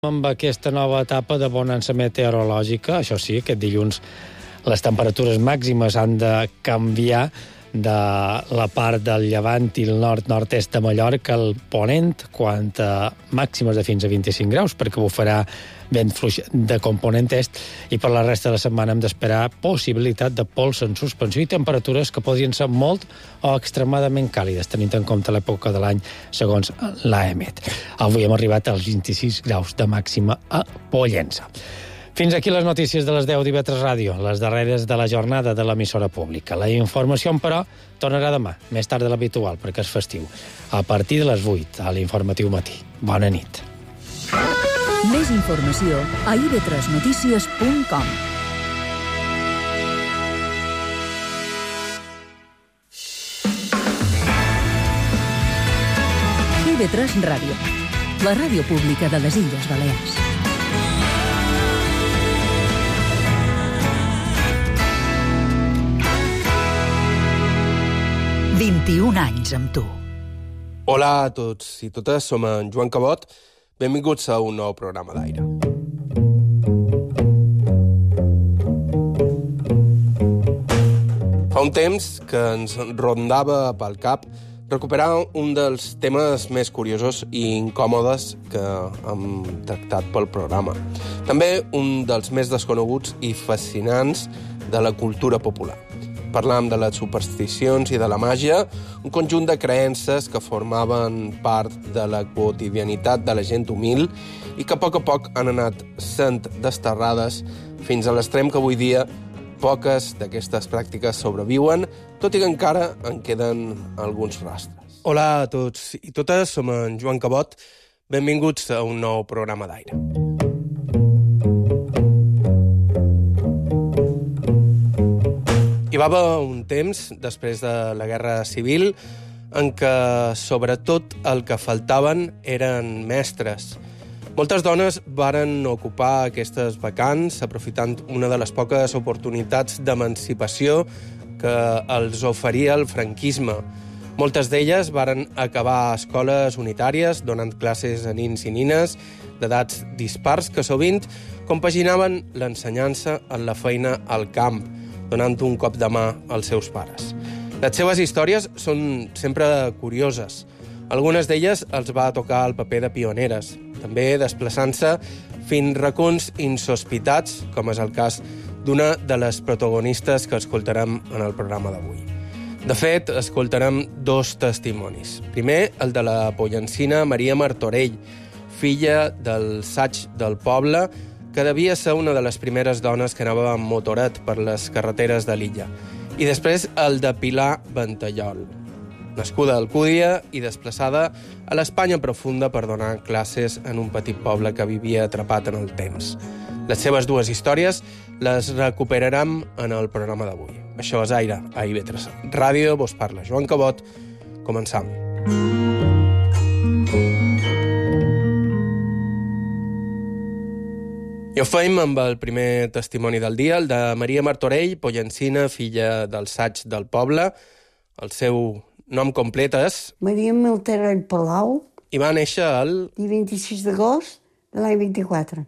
Amb aquesta nova etapa de bonança meteorològica, això sí, aquest dilluns les temperatures màximes han de canviar de la part del llevant i el nord-nord-est de Mallorca al ponent, quant a màximes de fins a 25 graus, perquè bufarà vent fluix de component est, i per la resta de la setmana hem d'esperar possibilitat de pols en suspensió i temperatures que podrien ser molt o extremadament càlides, tenint en compte l'època de l'any, segons l'AEMET. Avui hem arribat als 26 graus de màxima a Pollença. Fins aquí les notícies de les 10 d'IV3 Ràdio, les darreres de la jornada de l'emissora pública. La informació, però, tornarà demà, més tard de l'habitual, perquè és festiu, a partir de les 8, a l'Informatiu Matí. Bona nit. Més informació a ib3notícies.com. IB3 Ràdio, la ràdio pública de les Illes Balears. «21 anys amb tu». Hola a tots i totes, som en Joan Cabot. Benvinguts a un nou programa d'aire. Fa un temps que ens rondava pel cap recuperar un dels temes més curiosos i incòmodes que hem tractat pel programa. També un dels més desconeguts i fascinants de la cultura popular. Parlàvem de les supersticions i de la màgia, un conjunt de creences que formaven part de la quotidianitat de la gent humil i que a poc han anat sent desterrades fins a l'extrem que avui dia poques d'aquestes pràctiques sobreviuen, tot i que encara en queden alguns rastres. Hola a tots i totes, som en Joan Cabot. Benvinguts a un nou programa d'aire. Hi va haver un temps, després de la Guerra Civil, en què sobretot el que faltaven eren mestres. Moltes dones varen ocupar aquestes vacants, aprofitant una de les poques oportunitats d'emancipació que els oferia el franquisme. Moltes d'elles varen acabar escoles unitàries, donant classes a nins i nines d'edats dispars que sovint compaginaven l'ensenyança en la feina al camp, donant un cop de mà als seus pares. Les seves històries són sempre curioses. Algunes d'elles els va tocar el paper de pioneres, també desplaçant-se fins racons insospitats, com és el cas d'una de les protagonistes que escoltarem en el programa d'avui. De fet, escoltarem dos testimonis. Primer, el de la pollencina Maria Martorell, filla del saig del poble, que devia ser una de les primeres dones que anava amb motoret per les carreteres de l'illa. I després el de Pilar Ventallol, nascuda a Alcúdia i desplaçada a l'Espanya profunda per donar classes en un petit poble que vivia atrapat en el temps. Les seves dues històries les recuperarem en el programa d'avui. Això és Aire, a IB3 Ràdio, vos parla Joan Cabot. Començam. I ho fem amb el primer testimoni del dia, el de Maria Martorell, pollencina, filla del saig del poble. El seu nom complet és... Maria Martorell Palau. I va néixer el... I 26 d'agost de l'any 24.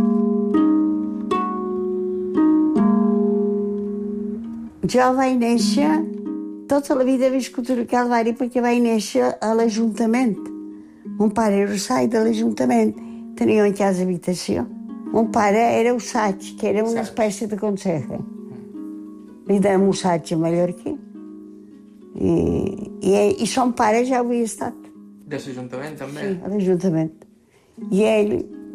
Jo vaig néixer... Tota la vida he viscut a Calvari perquè vaig néixer a l'Ajuntament. Mon pare era saig de l'Ajuntament. Tenia una casa d'habitació. Mon pare era usaig, que era una espècie de conseje. Li dèiem usaig a mallorquí. I son pare ja ho havia estat. De l'Ajuntament, també? Sí, a l'Ajuntament. I ell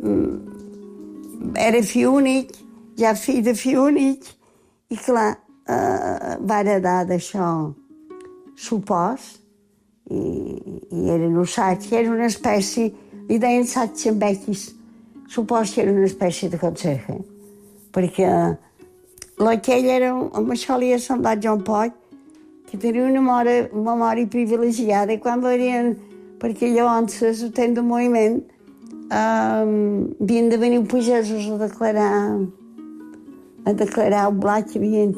era fill únic, ja fill de fill únic, i clar, va heredar d'això supòs, i eren usaig, que era una espècie, li deien saig amb bequis. Supos que era una espècie de conseje, perquè aquell era, amb això li ha semblat jo un poc, que tenia una memòria privilegiada, i quan venien, perquè llavors el temps del moviment, havien de venir pagesos a declarar el blat que havien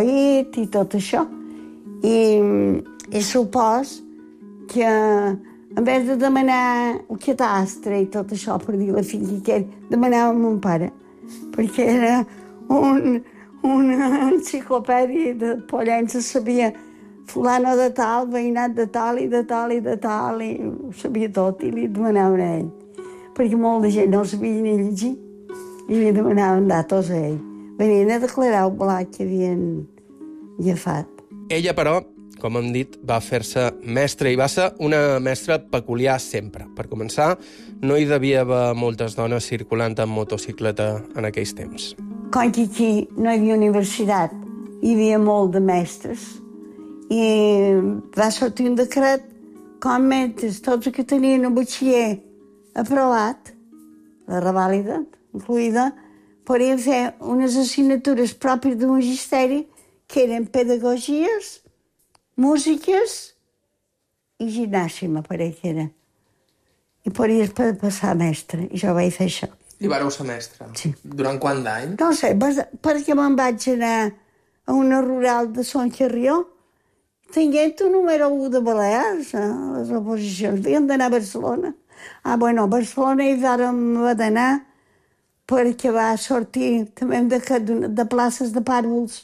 coït i tot això. I supos que en vez de demanar el catastre i tot això per dir la filla que era, demanava a mon pare, perquè era una enciclopèdia de Pollença, sabia fulano de tal, veïnat de tal i de tal i de tal, i ho sabia tot, i li demanaven a ell. Perquè molta gent no sabia ni llegir, i li demanaven datos a ell. Venien a declarar el blat que havien agafat. Ella, però, com hem dit, va fer-se mestra i va ser una mestra peculiar sempre. Per començar, no hi devia haver moltes dones circulant en motocicleta en aquells temps. Com que aquí no hi havia universitat, hi havia molt de mestres, i va sortir un decret com mentre tots que tenien un batxiller aprovat, la revàlida incluïda, podien fer unes assignatures pròpies de magisteri que eren pedagogies, músiques i gimnàsia, me pareix que era. I podies passar mestre, i jo vaig fer això. I vareu ser mestra? Sí. Durant quant d'any? No sé, perquè me'n vaig anar a una rural de Son Carrió, tinguent un número 1 de Balears, a les oposicions. Havíem d'anar a Barcelona. A Barcelona hi vàrem haver d'anar perquè va sortir també de places de pàrvuls.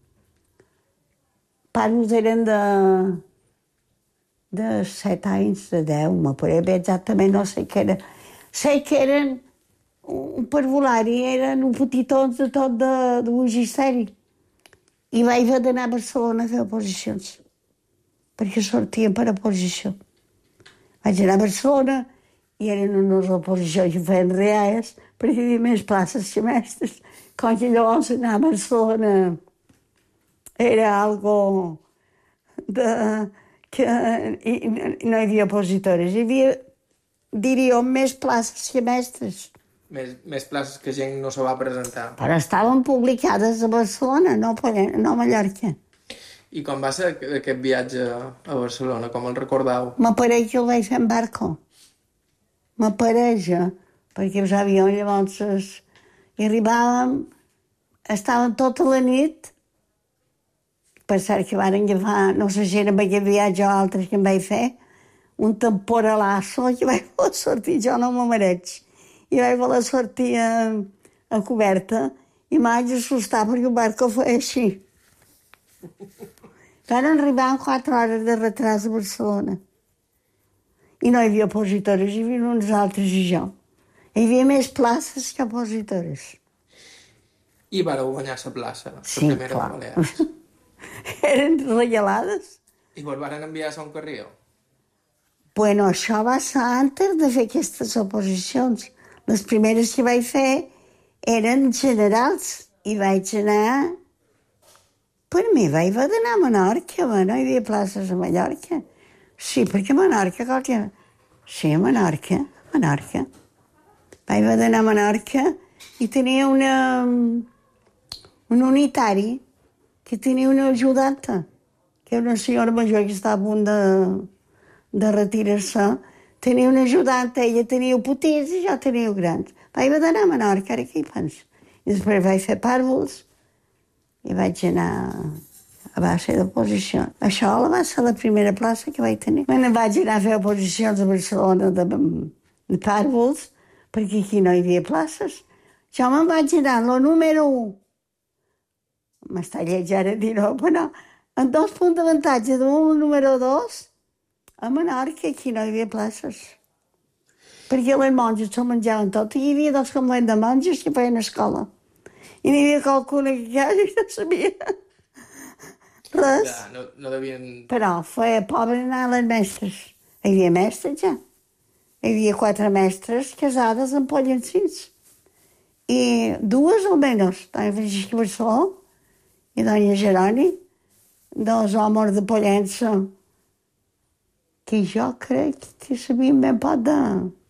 Pàrvuls eren de 7 anys, de 10, me pareix exactament, no sé què era. Sé que eren un parvulari, eren un petitons de tot de magisteri. I vaig haver d'anar a Barcelona a fer oposicions, perquè sortien per oposició. Vaig anar a Barcelona i eren unes oposicions que feien reals, perquè hi havia més places que mestres. Com que llavors anar a Barcelona era algo que no hi havia opositores. Hi havia, diríem, més places que mestres. Més places que gent no se va presentar. Però estaven publicades a Barcelona, no a Mallorca. I com va ser aquest viatge a Barcelona? Com el recordeu? M'apareix que el vaig fer en barco. M'apareix, perquè els avions llavors hi arribàvem, estàvem tota la nit, per cert que van agafar, no sé si era amb aquest viatge o altres que em vaig fer, un temporalasso que vaig voler sortir, jo no m'ho mereix. I vaig voler sortir a coberta i m'haig d'assustar perquè el barco feia així. Van arribar en 4 hores de retras a Barcelona. I no hi havia opositores, hi havia uns altres i jo. Hi havia més places que opositores. I vareu guanyar la plaça, la sí, primera clar. de Balears. Eren regalades. I vos varen enviar a Son Carrió? Bueno, això va ser antes de fer aquestes oposicions. Les primeres que vaig fer eren generals i vaig anar... Per mi vaig haver d'anar a Menorca, no hi havia places a Mallorca. Sí, perquè a Menorca qualque... Sí, a Menorca. Vaig haver d'anar a Menorca i tenia un unitari que tenia una ajudanta, que era una senyora major que estava a punt de retirar-se. Tenia una ajudanta, ella tenia petits i jo tenia grans. Vaig haver d'anar a Menorca, ara què hi penso? I després vaig fer pàrvuls i vaig anar a base d'oposició. Això va ser la primera plaça que vaig tenir. Me vaig anar a fer oposicions a Barcelona de pàrvuls, perquè aquí no hi havia places. Jo me'n vaig anar a la número 1. M'està lleig ara dir-ho, però en 2 punts d'avantatge d'un número 2, a Menorca aquí no hi havia places. Perquè les monges s'ho menjaven tot. I hi havia 2 convents de monges que feien escola. I n'hi havia qualcuna que quasi no sabia res. Ja, no devien... Però feia pobre anar a les mestres. Hi havia mestres ja. Hi havia 4 mestres casades amb pollencins. I 2 almenys, doña Francisca Barceló i doña Jeroni, 2 homes de Pollença que jo crec que sabien ben poc de...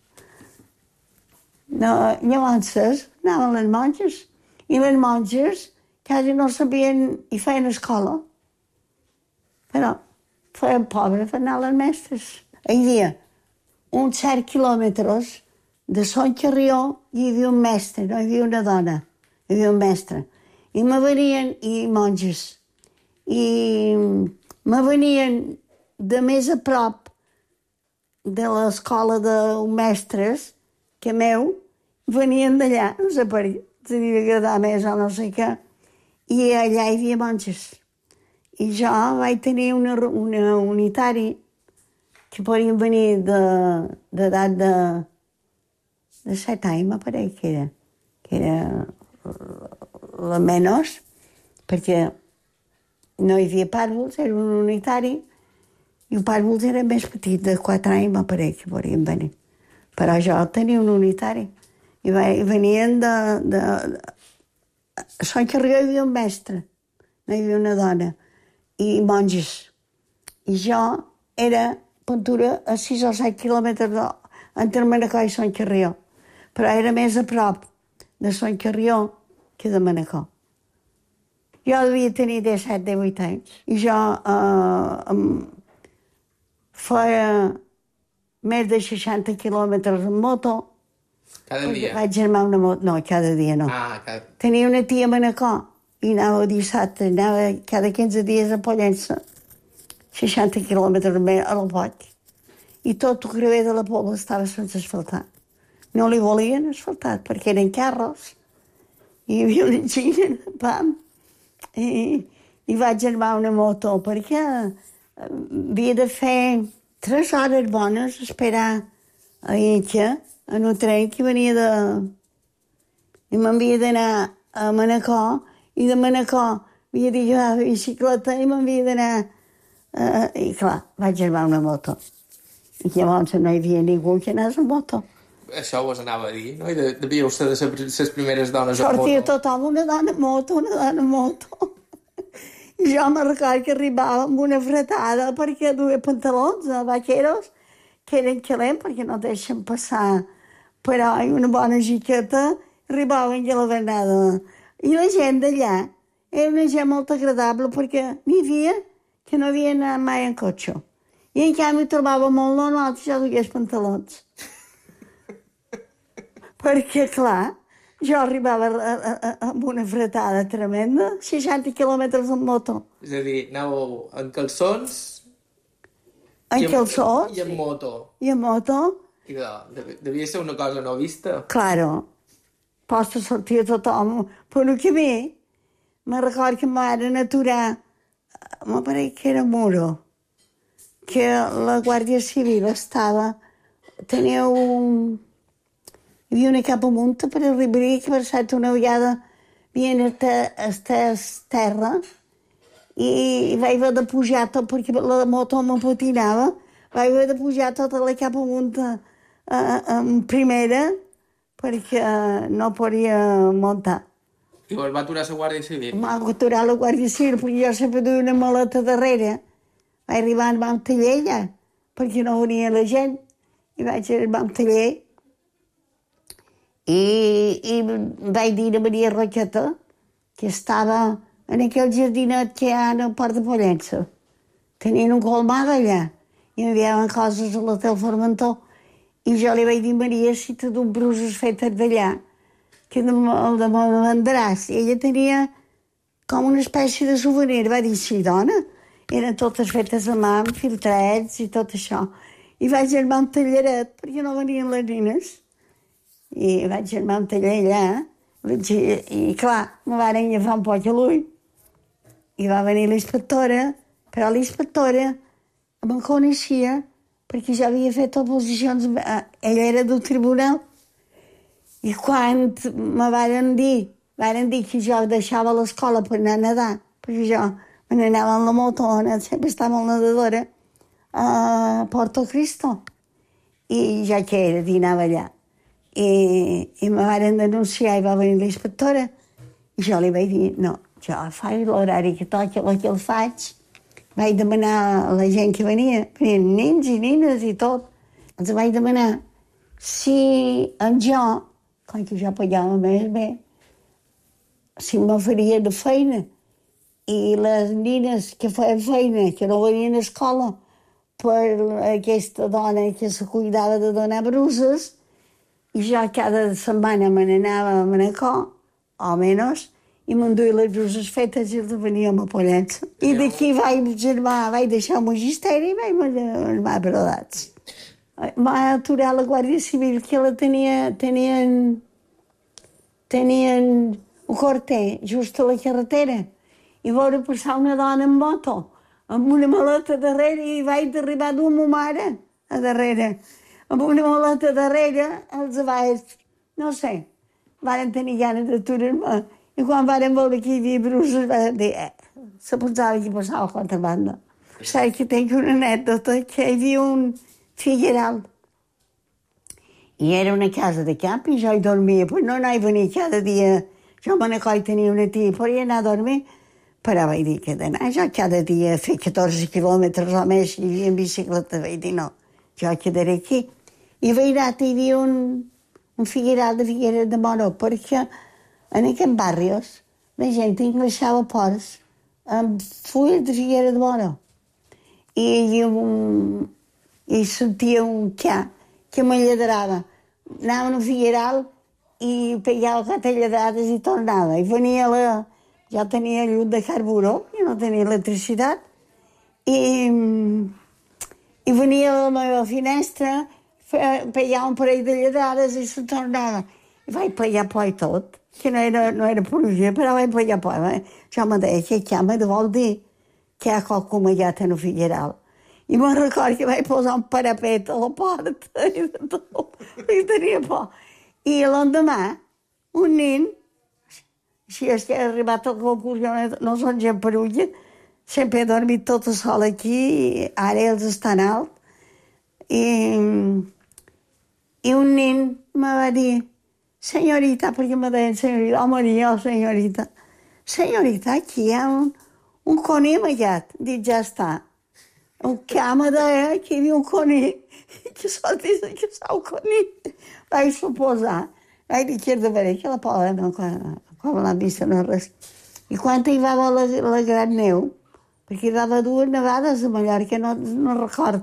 No, llavors anaven les monges i les monges quasi no sabien i feien escola. Però feien pobre per anar a les mestres. Hi havia uns 7 quilòmetres de Son Carrió hi havia un mestre, no hi havia una dona, hi havia un mestre. I me venien, i monges, i me venien de més a prop de l'escola de mestres, que meu, venien d'allà, no sé per què, devia agradar més o no sé què, i allà hi havia monges. I jo vaig tenir una unitari que podien venir d'edat de 7 anys, m'apareix que era la menys, perquè no hi havia pàrvuls, era un unitari, i el pàrvuls era més petit, de 4 anys, m'apareix que podien venir. Però jo tenia un unitari, i venien de... A Sant Carrió hi havia un mestre, no hi havia una dona, i monges. I jo era pintura a 6 o 7 quilòmetres entre Manacor i Sant Carrió, però era més a prop de Sant Carrió que de Manacor. Jo devia tenir 17-18 anys, i jo feia més de 60 quilòmetres en moto. Cada dia? Vaig germar una moto. No, cada dia no. Tenia una tia a Manacor i anava dissabte, anava cada 15 dies a Pollença, 60 quilòmetres més a la Poll. I tot el creuer de la Pobla estava sense asfaltar. No li volien asfaltar perquè eren carros. I hi havia una engina, pam. I vaig germar una moto perquè havia de fer 3 hores bones, esperar a Etxa, en un tren que venia de... I m'havia d'anar a Manacor, i de Manacor havia de llevar la bicicleta i m'havia d'anar... I clar, vaig germar una moto. I llavors no hi havia ningú que anés a moto. Això vos anava a dir, no? I devíeu ser de les primeres dones a moto. Sortia tothom, una dona a moto, una dona a moto. I jo me recordo que arribava amb una fretada perquè duia pantalons, vaqueros, que eren calents perquè no deixen passar, però una bona jaqueta, arribaven a la vernada. I la gent d'allà era una gent molt agradable perquè n'hi havia que no havia anat mai en cotxe. I en canvi trobava molt normal que jo dugués pantalons. Perquè, clar, jo arribava amb una fretada tremenda, 60 quilòmetres en moto. És a dir, anàveu en calçons... En calçons. I en moto. I en moto. I devia ser una cosa no vista. Claro. Posta sortir tothom per un camí. Me recordo que m'han aturar, m'apareix que era Muro, que la Guàrdia Civil estava... Tenia un... Hi havia una capa munta per arribar que per ser una vegada havien estès terra i vaig haver de pujar tot perquè la moto m'empatinava. Vaig haver de pujar tota la capa munta en primera perquè no podia muntar. I vos va aturar la Guàrdia Civil? M'ha aturar la Guàrdia Civil perquè jo sempre duia una maleta darrere. Vaig arribar al banc taller allà perquè no venia la gent i vaig al banc taller. I vaig dir a Maria Roqueta que estava en aquell jardinet que hi ha al Port de Pollença. Tenien un colmada allà i m'enviaven coses a l'hotel Formentor. I jo li vaig dir a Maria si te duc bruses fetes d'allà, que el de me vendràs. I ella tenia com una espècie de souvenir. Va dir, sí, dona. Eren totes fetes a mà, amb filtrets i tot això. I vaig germar un talleret perquè no venien les nines. I vaig germar un taller allà, i clar, me van agafar un poc a l'ull. I va venir l'inspectora, però l'inspectora em coneixia perquè ja havia fet oposicions, ella era del tribunal. I quan me varen dir que jo deixava l'escola per anar a nedar, perquè jo me n'anava amb la moto, sempre estava amb la nedadora, a Porto Cristo. I ja que era, dinava allà. I me varen denunciar i va venir l'inspectora. I jo li vaig dir, no, jo faig l'horari que toca, el que el faig. Vaig demanar a la gent que venien nens i nines i tot. Els vaig demanar si en jo, com que jo pagava més bé, si m'oferia de feina. I les nines que feien feina, que no venien a escola, per aquesta dona que se cuidava de donar bruses, i jo cada setmana me n'anava a Manacor, o menys, i m'enduia les bruses fetes i els veníem a Pollença. I d'aquí vaig deixar el magisteri i vaig germar brodats. va aturar la Guàrdia Civil, que la tenien un corter just a la carretera, i veure passar una dona en moto, amb una maleta darrere, i vaig arribar dur ma mare a darrere. Amb una maleta darrere, els avall, no sé, varen tenir ganes d'aturar-me. I quan varen veure que hi havia bruces, van dir, se pensava que passava a l'altra banda. Saps que tinc una anècdota, que hi havia un figueral. I era una casa de camp i jo hi dormia, però no anava a venir cada dia. Jo me n'acoi tenia una tia, podia anar a dormir, però vaig dir que d'anar jo cada dia a fer 14 quilòmetres o més i en bicicleta, vaig dir no, jo quedaré aquí. I vaig anar, hi havia un figueral de Figueres de Moro, perquè en aquests barris la gent engreixava porcs amb fulles de Figueres de Moro. I sentia un ca que me lladrava. Anava a un figueral i pegava quatre lladrades i tornava. I venia jo tenia llum de carburó, jo no tenia electricitat, i venia a la meva finestra, pegava un parell de lladrades i se tornava. I vaig pegar por i tot, que no era pluja, però vaig pegar por. Jo me deia que cama de vol dir que hi ha qualcú amagat en el figueral. I me'n recordo que vaig posar un parapet a la porta i de tot, i tenia por. I l'endemà, un nen, si és que he arribat a la conclusió, no són gent perulla, sempre he dormit tota sola aquí, ara ells estan alt, i un nen me va dir, senyorita, perquè me deien senyorita, home, jo, senyorita, aquí hi ha un conill amagat. Dic, ja està. Un cama deia que hi havia un conill, que sortís que està un conill. Vaig suposar, vaig dir que era de veure que la Paula, no, quan l'han vist no res. I quan hi va haver la gran neu, perquè hi va haver dues nevades a Mallorca, no record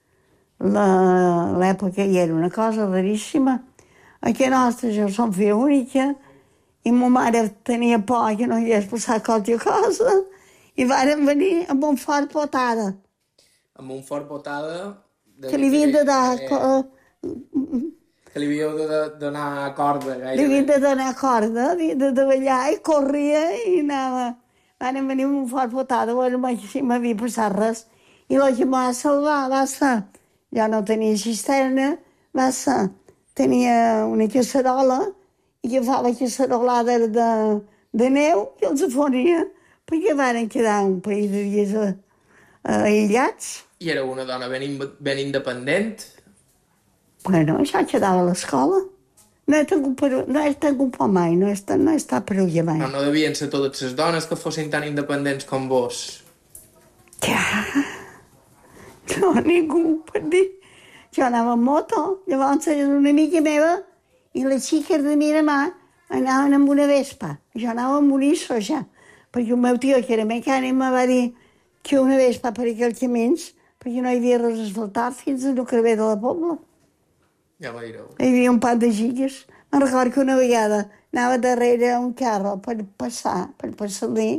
l'època, i era una cosa raríssima. Aquí nostra jo som filla única, i ma mare tenia por que no hi hagués passat qualsevol cosa, i varen venir amb un fort potada. Amb un fort potada... Que li havien de dar... Que li havíeu de donar corda, gairebé. Li havien de donar corda, havien de davallar i corria i anava. Van venir amb un fort potada, bueno, si m'havia passat res. I el que m'ha salvat va ser... Jo no tenia cisterna, va ser... Tenia una casserola i agafava casserolades de neu i els afonia, perquè van quedar un parell de dies aïllats. I era una dona ben independent? Bueno, ja quedava a l'escola. No he tingut por mai, no he estat perulla mai. No devien ser totes les dones que fossin tan independents com vos. Ja, no, ningú, per dir. Jo anava amb moto, llavors una amiga meva i les xiques de mi mà anaven amb una Vespa. Jo anava amb un Isso ja, perquè el meu tio, que era mecànic, me va dir que una Vespa per aquells camins, perquè no hi havia res asfaltat fins a no crever de la Pobla. Ja veureu. Hi havia un pat de gigas. Me'n recordo que una vegada anava darrere un carro per passar-li,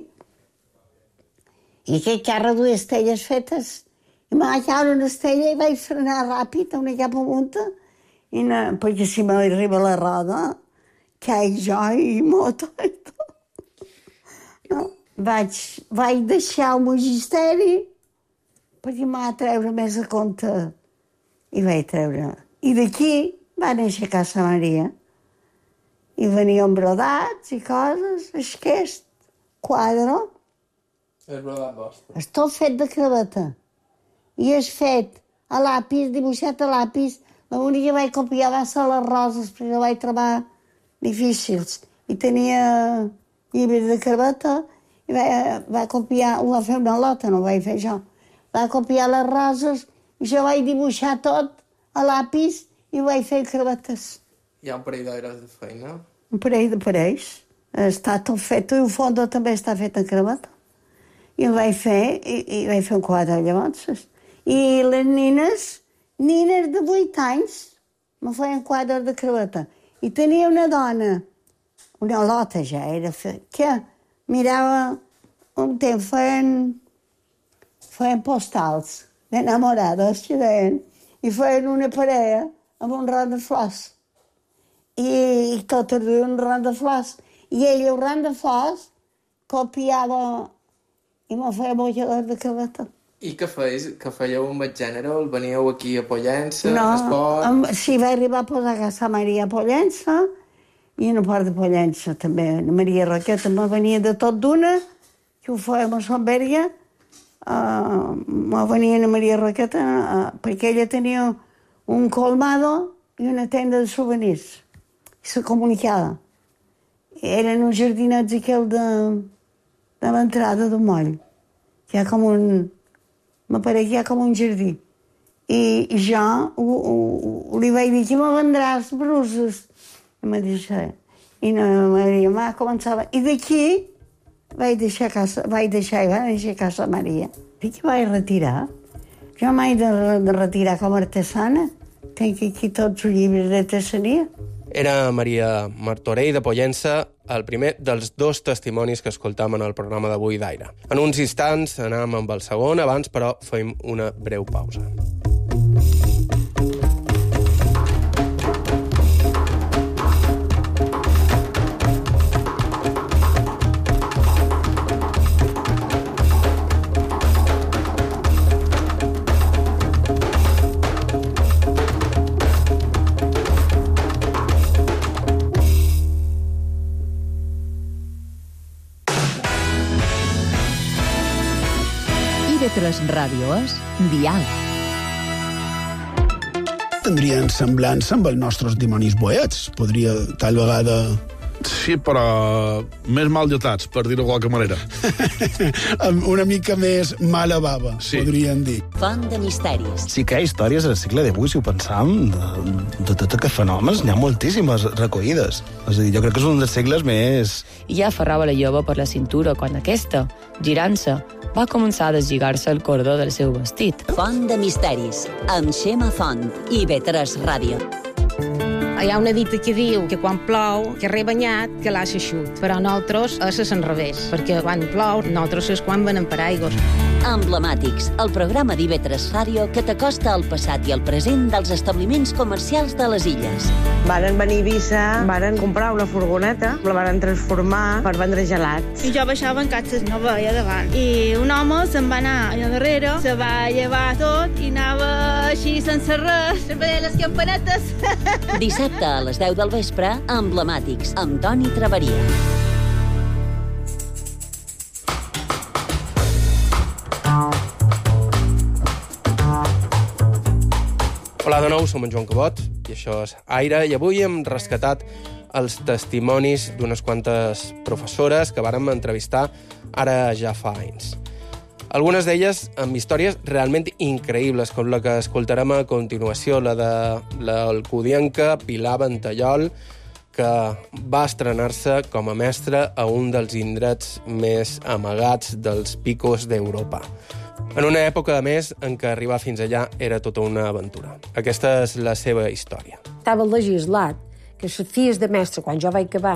i aquell carro duia estelles fetes. I m'ha caure una estella i vaig frenar ràpid, una cap amunt, perquè si m'arriba la roda, caig jo i moto i tot. No. Vaig deixar el magisteri perquè m'ha treure més a compte. I vaig treure. I d'aquí va néixer Casa Maria. I venien brodats i coses, aquest quadre. És brodat vostre. És tot fet de creveta. I és fet a l'àpis, dibuixat a l'àpis. L'únic que vaig copiar va ser les roses, perquè ho vaig trobar difícils. I tenia llibres de creveta, i va copiar, ho va fer una lota, no ho vaig fer jo. Va copiar les roses, i jo vaig dibuixar tot a l'àpis i ho vaig fer crevetes. Hi ha un parell d'hores de feina? Un parell de parells. Està tot fet, i el fondo també està fet en creveta. I ho vaig fer, i vaig fer un quadre llavors. I les nines de 8 anys, me feien quadres de creveta. I tenia una dona, una lota ja era, que mirava un temps, feien postals d'enamorades, que deien. i feien una parella amb un ram de flors. I tot el dia un ram de flors. I ell, el ram de flors, copiava i me feia bollador de cabeta. I què feies? Què fèieu amb el gènere? El veníeu aquí a Pollença? No, sí, va arribar a posar a casa Maria Pollença i una part de Pollença també. Maria Roqueta me venia de tot d'una, que ho fèiem a Sant Berga. Me venia a Maria Roqueta perquè ella tenia un colmado i una tenda de souvenirs. I se comunicava. Eren uns jardinets aquell de l'entrada del moll. Hi ha com un... M'apareix que hi ha com un jardí. I jo li vaig dir que me vendràs bruses. I me deixa. I no Maria mà començava. I d'aquí vaig deixar casa Maria. I que vaig retirar. Jo mai de retirar com a artesana. Tenc aquí tots els llibres d'artesania. Era Maria Martorell de Pollença, el primer dels 2 testimonis que escoltam en el programa d'avui d'Aire. En uns instants anàvem amb el segon, abans, però, fem una breu pausa. TV3 Ràdio és Dial. Tindrien semblança amb els nostres dimonis boets. Podria, tal vegada... Sí, però més mal dotats, per dir-ho de qualque manera. Una mica més mala bava, sí. Podríem dir. Font de misteris. Sí que hi ha històries al segle XVIII, si ho pensam, de tots aquests fenòmens, n'hi ha moltíssimes recollides. És a dir, jo crec que és un dels segles més... I ja aferrava la jove per la cintura quan aquesta, girant-se, va començar a deslligar-se el cordó del seu vestit. Font de misteris, amb Xema Font i V3 Ràdio. Hi ha una dita que diu que quan plou, que rebanyat, que l'ha eixut. Però nosaltres és l'enrevés, perquè quan plou, nosaltres és quan venen per aigües. Emblemàtics, el programa d'IV3 Ràdio que t'acosta al passat i al present dels establiments comercials de les illes. Varen venir a Eivissa, varen comprar una furgoneta, la varen transformar per vendre gelats. I jo baixava en catxes, no veia davant. I un home se'n va anar allà darrere, se va llevar tot i anava així sense res, sempre deia les campanetes. Dissabte a les 10 del vespre, Emblemàtics, amb Toni Traveria. Hola de nou, som en Joan Cabot i això és Aire, i avui hem rescatat els testimonis d'unes quantes professores que vàrem entrevistar ara ja fa anys. Algunes d'elles amb històries realment increïbles, com la que escoltarem a continuació, la de l'alcudienca Pilar Ventallol, que va estrenar-se com a mestra a un dels indrets més amagats dels picos d'Europa. En una època, a més, en què arribar fins allà era tota una aventura. Aquesta és la seva història. Estava legislat que les filles de mestre, quan jo vaig acabar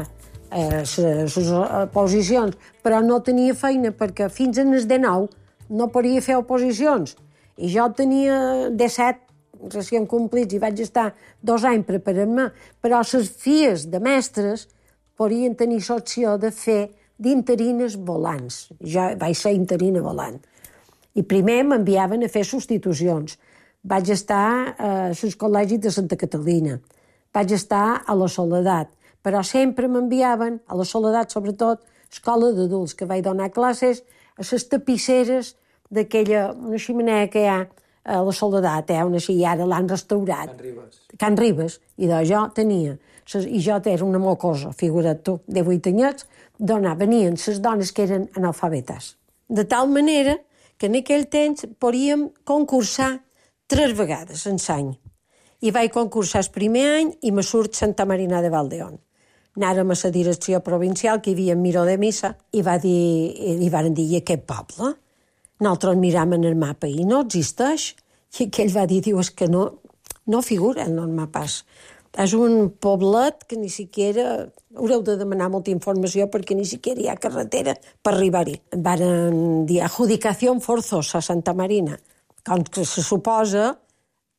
les oposicions, però no tenia feina perquè fins en el 19 no podia fer oposicions. I jo tenia 17 recient complits i vaig estar 2 anys preparant-me, però les filles de mestres podien tenir l'opció de fer d'interines volants. Jo vaig ser interina volant. I primer m'enviaven a fer substitucions. Vaig estar als col·legis de Santa Catalina. Vaig estar a la Soledat. Però sempre m'enviaven, a la Soledat sobretot, escola d'adults, que vaig donar classes a les tapisseres d'aquella, una xemeneia que hi ha a la Soledat, una així, i ara l'han restaurat. Can Ribes. I jo tenia, i jo era una mocosa, figura't tu, de 8 anyets, venien les dones que eren analfabetes. De tal manera que en aquell temps podíem concursar 3 vegades en l'any. I vaig concursar el primer any i me surt Santa Marina de Valdeón. Anàrem a la direcció provincial, que hi havia Miró de Missa, i van dir, i aquest poble? Nosaltres miràvem en el mapa i no existeix. I aquell va dir, és que no figura en el mapàs. És un poblet que ni siquiera... Haureu de demanar molta informació perquè ni siquiera hi ha carretera per arribar-hi. Varen dir adjudicació forzosa a Santa Marina. Com que se suposa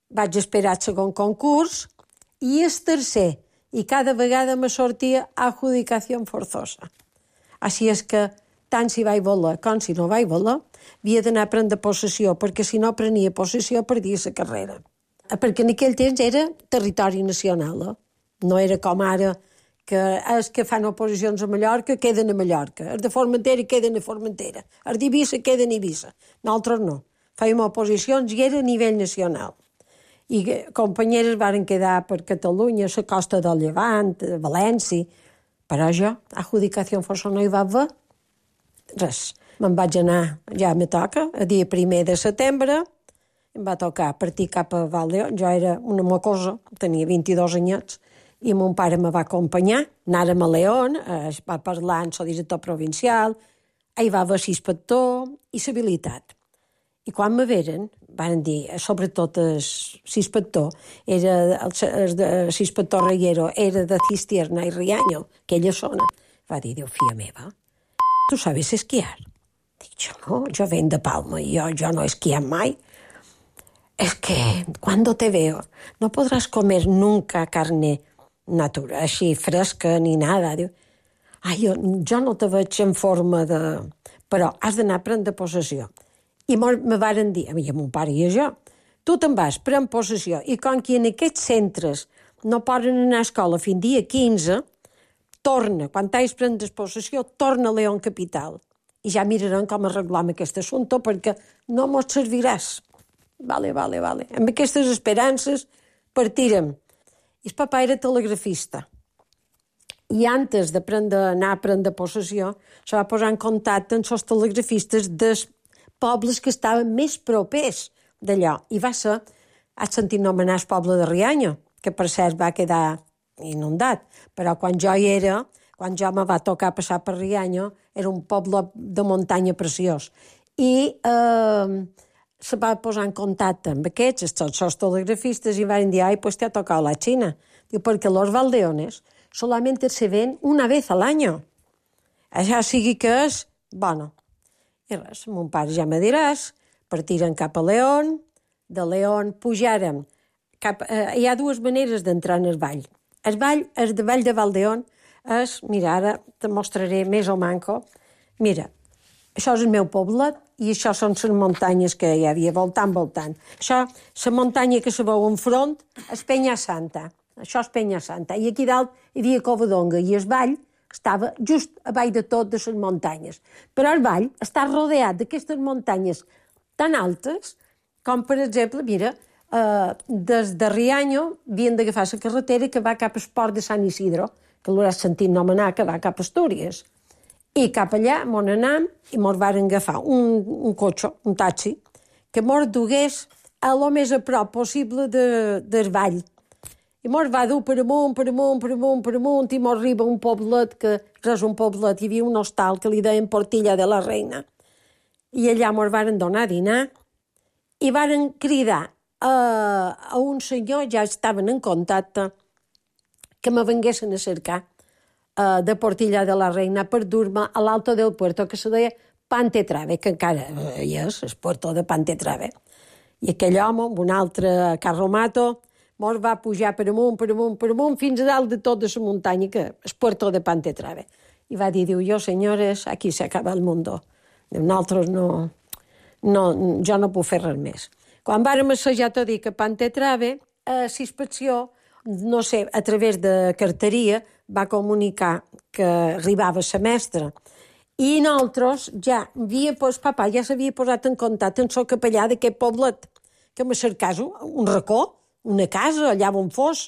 vaig esperar el segon concurs i el tercer, i cada vegada me sortia adjudicació forzosa. Així és que, tant si vaig voler com si no vaig voler, havia d'anar a prendre possessió, perquè si no prenia possessió perdia la carrera. Perquè en aquell temps era territori nacional, no era com ara, que els que fan oposicions a Mallorca queden a Mallorca, els de Formentera queden a Formentera, els d'Eivissa queden a Eivissa. Nosaltres no. Fèiem oposicions i era a nivell nacional. I companyeres varen quedar per Catalunya, a la costa del Llevant, a València, però jo, adjudicació força no hi va haver res. Me'n vaig anar, ja me toca, el dia 1 de setembre, em va tocar partir cap a Valdeón, jo era una mocosa, tenia 22 anyets, i mon pare me va acompanyar, anàrem a León, va parlar amb el director provincial, hi va haver l'inspector i l'habilitat. I quan me veren, van dir, sobretot l'inspector, l'inspector Reyero, era de Cistierna i Riaño, aquella zona. Va dir, Déu, filla meva, ¿tú sabes esquiar? Dic, yo no, yo vengo de Palma y yo no esquié mai. Es que cuando te veo no podrás comer nunca carne natural, així fresca ni nada. Diu, jo no te veig en forma de... Però has d'anar a prendre possessió. I me varen dir, a mi, a mon pare i a jo, tu te'n vas, pren possessió, i com que en aquests centres no poden anar a escola fins dia 15, torna, quan t'has prendre possessió, torna a León capital. I ja mirarem com arreglam aquest assumpte, perquè no mos serviràs. Vale. Amb aquestes esperances partirem. I el papà era telegrafista. I antes d'anar a prendre possessió, se va posar en contacte amb els telegrafistes dels pobles que estaven més propers d'allò. I va ser, has sentit nomenar el poble de Riaño, que per cert va quedar inundat, però quan jo me va tocar passar per Riaño, era un poble de muntanya preciós. I se va posar en contacte amb aquests, els telegrafistes, i van dir, pues te ha tocado la China. Diu, perquè los valdeones solamente se ven una vez al año. Això sigui que és, bueno. I res, mon pare ja me diràs, partirem cap a León, de León pujàrem cap... hi ha dues maneres d'entrar en el vall. El vall de Valdeón és, mira, ara te mostraré més o manco, mira, això és el meu poblet i això són les muntanyes que hi havia voltant. Això, la muntanya que se veu enfront és Penya Santa. Això és Penya Santa. I aquí dalt hi havia Covadonga i el vall estava just a baix de tot de les muntanyes. Però el vall està rodeat d'aquestes muntanyes tan altes com, per exemple, mira, des de Riaño havien d'agafar la carretera que va cap al port de Sant Isidro, que l'hauràs sentit nomenar, que va cap a Astúries. I cap allà mos anam i mos varen agafar un cotxe, un taxi, que mos dugués a lo més a prop possible del vall. I mos va dur per amunt, i mos arriba un poblet, que res un poblet, hi havia un hostal que li deien Portilla de la Reina. I allà mos varen donar a dinar i varen cridar a un senyor, ja estaven en contacte, que me venguessin a cercar de Portilla de la Reina per dur-me a l'Alto del Puerto, que se deia Pantetrave, que encara hi és, el puerto de Pantetrave. I aquell home, un altre carromato, mos va pujar per amunt, fins a dalt de tot de la muntanya, que és puerto de Pantetrave. I va dir, jo, senyores, aquí s'acaba el mundo. Nosaltres jo no puc fer res més. Quan vàrem assajar tot dir que Pantetrave, l'inspecció, no sé, a través de carteria, va comunicar que arribava la mestra. I nosaltres papà ja s'havia posat en contacte amb el capellà d'aquest poblet, que me cercés un racó, una casa, allà on fos.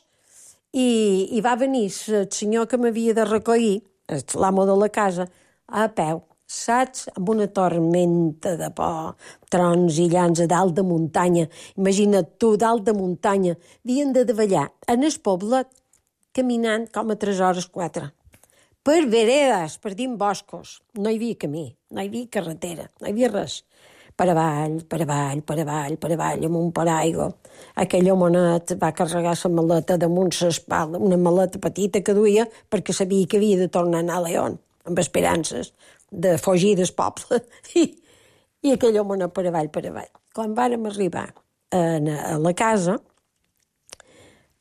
I va venir el senyor que m'havia de recollir, l'amo de la casa, a peu, saps? Amb una tormenta de por, trons i llans a dalt de muntanya. Imagina't tu, dalt de muntanya. Havien de davallar en el poblet caminant com a 3 hores 4. Per veredes, per dins boscos. No hi havia camí, no hi havia carretera, no hi havia res. Per avall, amb un paraigua. Aquell homenet va carregar la maleta damunt l'espalda, una maleta petita que duia perquè sabia que havia de tornar a anar a León, amb esperances de fugir del poble. I aquell homenet per avall. Quan vàrem arribar a la casa,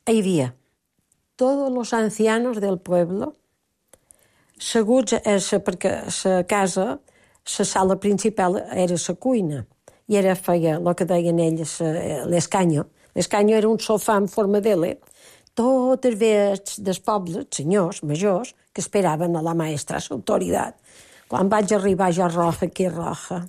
hi havia tots els ancianos del pueblo seguts, perquè la casa, la sala principal era la cuina, i feia el que deien ells l'escanyo. L'escanyo era un sofà en forma d'L, tots els vells del poble, senyors majors, que esperaven a la maestra, a l'autoritat. Quan vaig arribar jo roja que roja,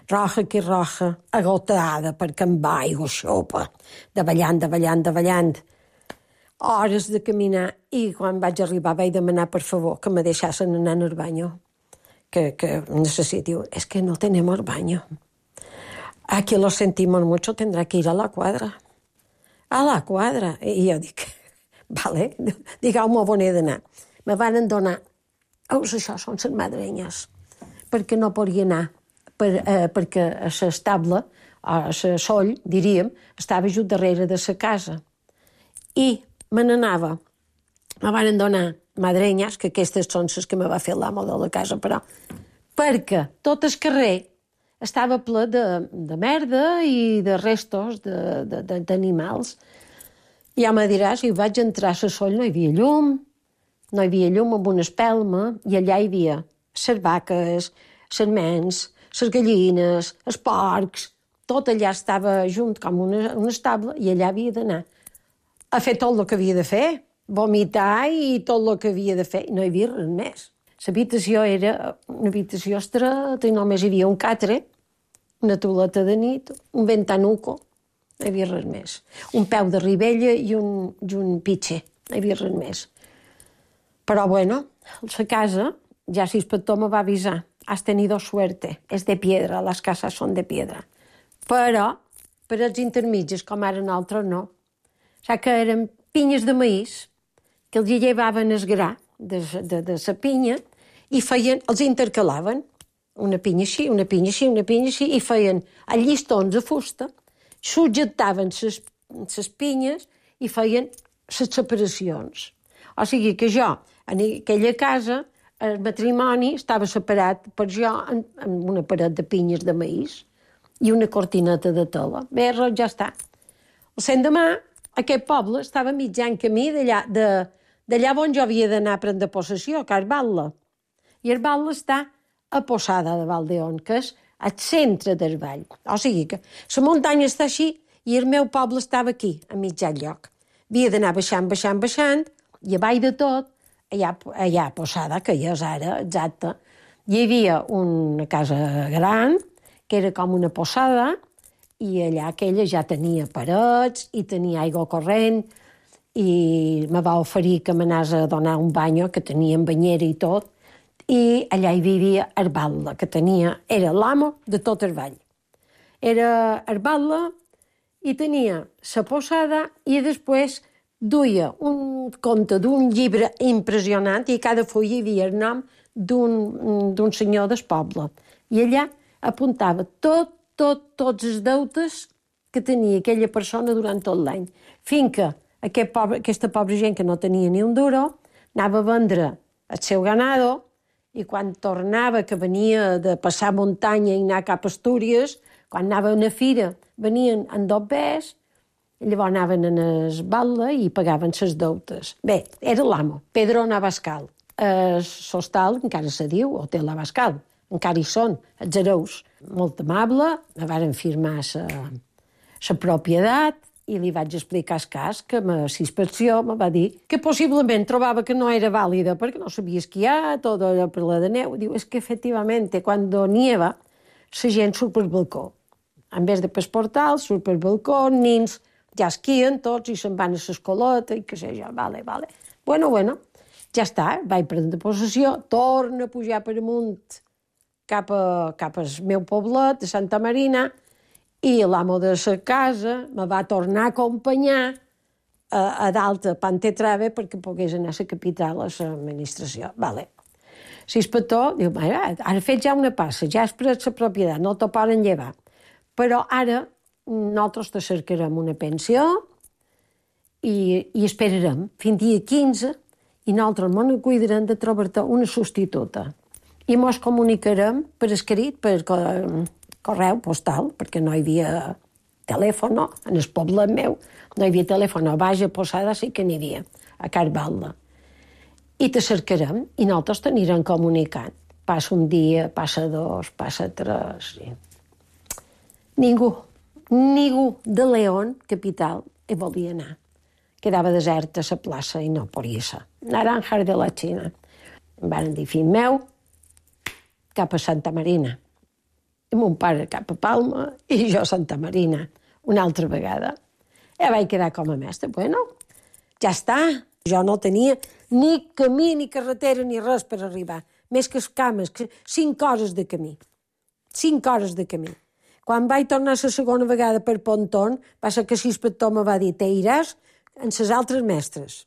agotada perquè em va aigua xopa, davallant, hores de caminar, i quan vaig arribar vaig demanar per favor que me deixasen anar al baño, que necesito. Es que no tenemos baño. Aquí lo sentimos mucho, tendrá que ir a la quadra. A la quadra. I jo dic, vale, digueu-me on he d'anar. Me van donar, això són les madrenyes, perquè no podia anar, perquè l'estable, a la soll, diríem, estava just darrere de la casa. I me n'anava. Me van donar madrenyes, que aquestes són les que me va fer l'amo de la casa, però perquè tot el carrer estava ple de merda i de restos d'animals. Ja me diràs, si vaig entrar a la soll no hi havia llum amb una espelma, i allà hi havia les vaques, les mens, les gallines, els porcs, tot allà estava junt com una estable, i allà havia d'anar a fer tot el que havia de fer, vomitar i tot el que havia de fer, i no hi havia res més. L'habitació era una habitació estreta i només hi havia un catre, una tauleta de nit, un ventanuco, no hi havia res més. Un peu de ribella i un pitxer, no hi havia res més. Però bueno, la casa, ja l'inspector me va avisar, has tenido suerte, és de piedra, les cases són de piedra. Però per als intermitges, com ara nosaltres, no. Saps que eren pinyes de maïs, que els llevaven el gra de la pinya i els intercalaven, una pinya així, una pinya així, una pinya així, i feien llistons de fusta, subjectaven les pinyes i feien les separacions. O sigui que jo, en aquella casa, el matrimoni estava separat per jo amb una paret de pinyes de maïs i una cortineta de tela. Bé, ja està. L'endemà, aquest poble estava mitjan camí d'allà on jo havia d'anar a prendre possessió, que és Batlle. I el Batlle està a Posada de Valdeón, que és al centre del vall. O sigui que la muntanya està així i el meu poble estava aquí, a mitjan lloc. Havia d'anar baixant, i a baix de tot, allà a Posada, que ja és ara, exacte, hi havia una casa gran, que era com una posada, i allà aquella ja tenia parets i tenia aigua corrent, i me va oferir que m'anés a donar un banyo, que tenien banyera i tot, i allà hi vivia el Batlle, que era l'amo de tot el vall. Era el Batlle i tenia la posada, i després duia un conte d'un llibre impressionant, i cada full hi havia el nom d'un senyor del poble. I allà apuntava tots els deutes que tenia aquella persona durant tot l'any. Fins que aquesta pobra gent que no tenia ni un duro anava a vendre el seu ganado, i quan tornava, que venia de passar muntanya i anar cap a Astúries, quan anava a una fira venien en dobbers, i llavors anaven en el Batlle i pagaven les deutes. Bé, era l'amo, Pedro Navascal. L'hostal encara se diu Hotel Abascal, encara hi són, els hereus. Molt amable, me varen firmar la propietat i li vaig explicar el cas, que la inspecció me va dir que possiblement trobava que no era vàlida perquè no sabia esquiar, tot allò per la de neu. Diu, és que efectivament, quan nieva, la gent surt pel balcó. En vez de pel portal, surt pel balcó, nins ja esquien tots i se'n van a l'escoleta i què sé jo, vale. Bueno, ja està, vaig prendre possessió, torna a pujar per amunt cap al meu poblet de Santa Marina, i l'amo de la casa me va tornar a acompanyar a dalt a Pantetrave perquè pogués anar a la capital, a l'administració. Vale. L'inspector diu, ara fet ja una passa, ja has pres la propietat, no t'ho poden llevar. Però ara nosaltres te cercarem una pensió i esperarem fins dia 15 i nosaltres ens cuidarem de trobar-te una substituta. I ens comunicarem per escrit, per correu postal, perquè no hi havia telèfon, en el poble meu, no hi havia telèfon, a Baix a Posada sí que n'hi havia, a Carvalda. I te cercarem, i nosaltres t'anirem comunicant. Passa un dia, passa dos, passa tres... I... Ningú de León, capital, hi volia anar. Quedava deserta la plaça i no podia ser. Naranjas de la Xina. Em van dir, fill meu, cap a Santa Marina. I mon pare cap a Palma i jo a Santa Marina. Una altra vegada. Ja vaig quedar com a mestre. Bueno, ja està. Jo no tenia ni camí, ni carretera, ni res per arribar. Més que cames, 5 hores de camí. 5 hores de camí. Quan vaig tornar la segona vegada per Pontón, va ser que l'inspector me va dir, te iràs amb les altres mestres.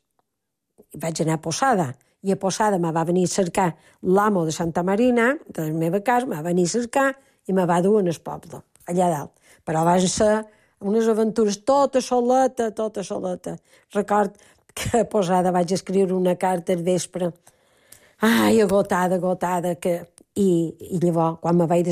I vaig anar a Posada. I a Posada me va venir a cercar l'amo de Santa Marina, de la meva casa, me va venir a cercar i me va dur en el poble, allà dalt. Però van ser unes aventures tota soleta. Record que a Posada vaig escriure una carta al vespre. Ai, agotada, que... I llavors, quan me vaig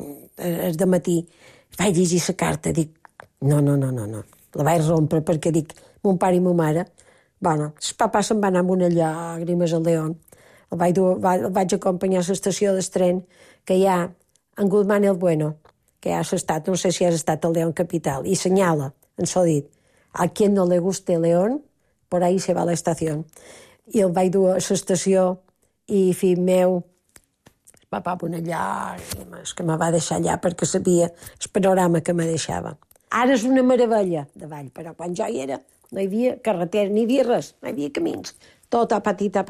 el dematí, vaig llegir la carta, dic, no. La vaig rompre perquè dic, mon pare i ma mare... Bueno, el papà se'n va anar amb una llàgrimes al León. El vaig acompanyar a l'estació del tren que hi ha en Guzmán el Bueno, que has estat, no sé si has estat al León capital, i senyala, ens ho dit, a quien no le guste León, por ahí se va la estació. I el vaig dur a l'estació i, fill meu, el papà amb una llàgrimes que me va deixar allà perquè sabia el panorama que me deixava. Ara és una meravella de Vall, però quan jo hi era no hi havia carretera, ni hi havia res, no hi havia camins, tot a patita.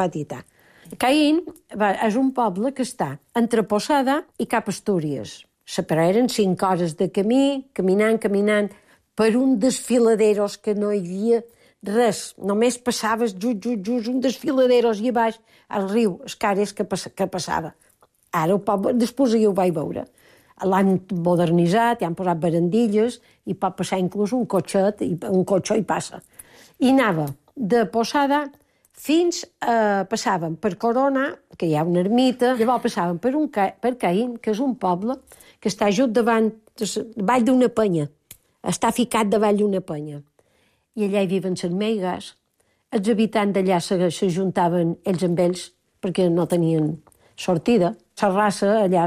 Caín és un poble que està entre Posada i cap a Astúries. Però eren 5 hores de camí, caminant, per un desfiladeros que no hi havia res. Només passaves just un desfiladeros i a baix al riu, els cares que passava. Ara el poble, després jo ho vaig veure. L'han modernitzat, hi han posat barandilles i pot passar inclús un cotxet i passa. I anava de Posada fins a... Passàvem per Corona, que hi ha una ermita, llavors passàvem per Caín, que és un poble que està just davall d'una penya. Està ficat davall d'una penya. I allà hi viven les meigues. Els habitants d'allà s'ajuntaven ells amb ells perquè no tenien sortida. La raça allà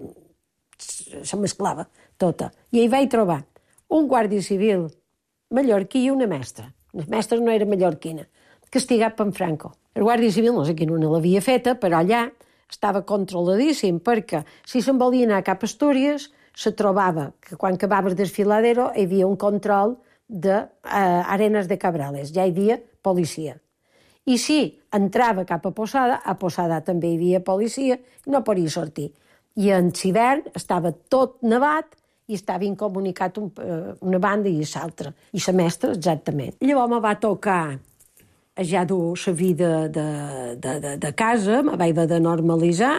se mesclava tota. I hi vaig trobar un guàrdia civil mallorquí i una mestra. La mestra no era mallorquina, castigat per Franco. El guàrdia civil no sé quina l'havia feta, però allà estava controladíssim, perquè si se'n volia anar cap a Astúries, se trobava que quan acabava el desfiladero hi havia un control d'Arenas de Cabrales, ja hi havia policia. I si entrava cap a Posada també hi havia policia, no podia sortir. I en l'hivern estava tot nevat i estava incomunicat una banda i l'altra. I la mestra, exactament. Llavors me va tocar ja dur la vida de casa, me vaig haver de normalitzar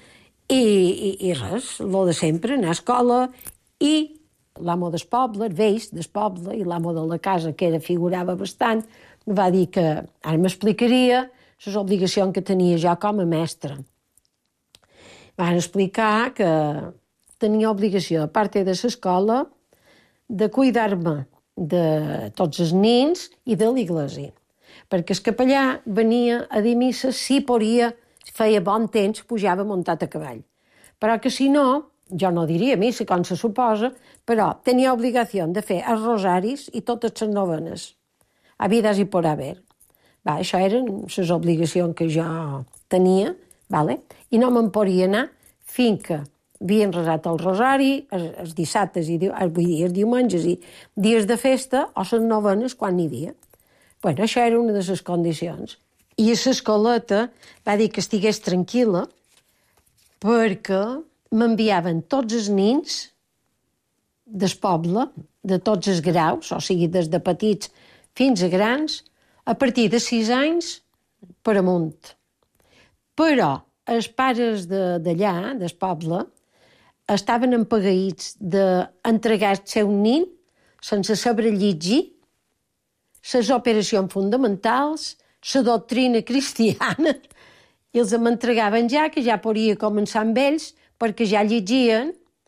i res, lo de sempre, anar a escola i l'amo del poble, els vells del poble i l'amo de la casa, que figurava bastant, em va dir que ara m'explicaria les obligacions que tenia jo com a mestra. Van explicar que tenia obligació, a part de l'escola, de cuidar-me de tots els nins i de l'església. Perquè el capellà venia a dir missa si podia, feia bon temps, pujava muntat a cavall. Però que si no, jo no diria missa, com se suposa, però tenia obligació de fer els rosaris i totes les novenes, habidas i por haver. Això eren les obligacions que jo tenia, i no me'n podia anar fins que havien resat el rosari, els dissabtes, els diumenges i dies de festa, o les novenes quan n'hi havia. Això era una de les condicions. I a l'escoleta va dir que estigués tranquil·la perquè m'enviaven tots els nins del poble, de tots els graus, o sigui, des de petits fins a grans, a partir de 6 anys per amunt. Però els pares d'allà, del poble, estaven empagueïts d'entregar el seu nin sense saber llegir les operacions fonamentals, la doctrina cristiana, i els m'entregaven ja, que ja podia començar amb ells, perquè ja llegien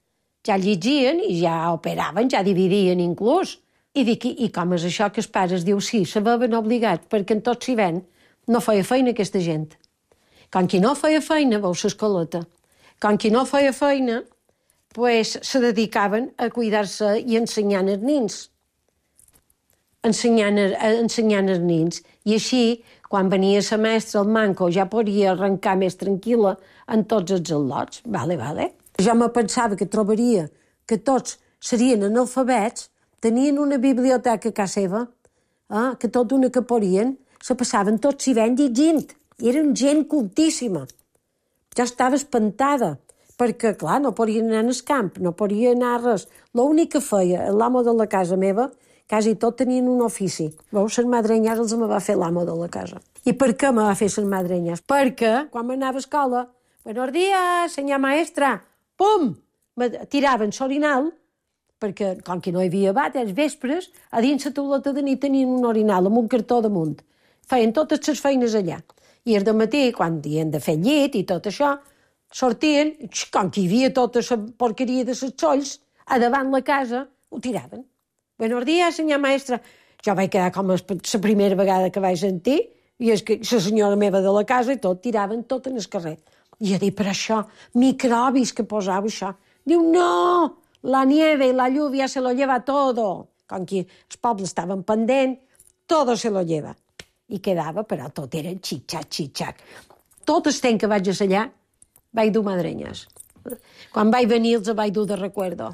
ja llegien i ja operaven, ja dividien inclús. I dic, i com és això que els pares diu sí, se veuen obligats, perquè en tot s'hi ven, no feia feina aquesta gent. Com qui no feia feina, veus l'escoleta. Com qui no feia feina, pues, se dedicaven a cuidar-se i ensenyant els nins. Ensenyant els nins. I així, quan venia la mestra, el manco, ja podia arrencar més tranquil·la en tots els al·lots. Vale. Jo me pensava que trobaria que tots serien analfabets, tenien una biblioteca a casa seva, que tot una que podien, se passaven tots s'hi ven llegint. I eren gent cultíssima. Ja estava espantada, perquè, clar, no podien anar al camp, no podien anar a res. L'únic que feia l'amo de la casa meva, quasi tot tenien un ofici. Veus, les madrenyes els me va fer l'amo de la casa. I per què me va fer les madrenyes? Perquè, quan m'anava a escola, buenos días, senyora maestra, pum! Me tiraven l'orinal, perquè, com que no hi havia bat, els vespres, a dins la tauleta de nit tenien un orinal amb un cartó damunt. Feien totes les feines allà. I el dematí, quan havien de fer llit i tot això, sortien, com que hi havia tota la porqueria de les xolls, a davant la casa, ho tiraven. Buenos días, senyora maestra. Jo vaig quedar com la primera vegada que vaig sentir, i és que la senyora meva de la casa i tot, tiraven tot en el carrer. I jo dic, per això, microbis que posava això. Diu, no, la nieve i la lluvia se lo lleva todo. Com que els pobles estaven pendents, todo se lo lleva. I quedava, però tot era xitxac. Tot el temps que vaig allà, vaig dur madrenyes. Quan vaig venir els vaig dur de recuerdo.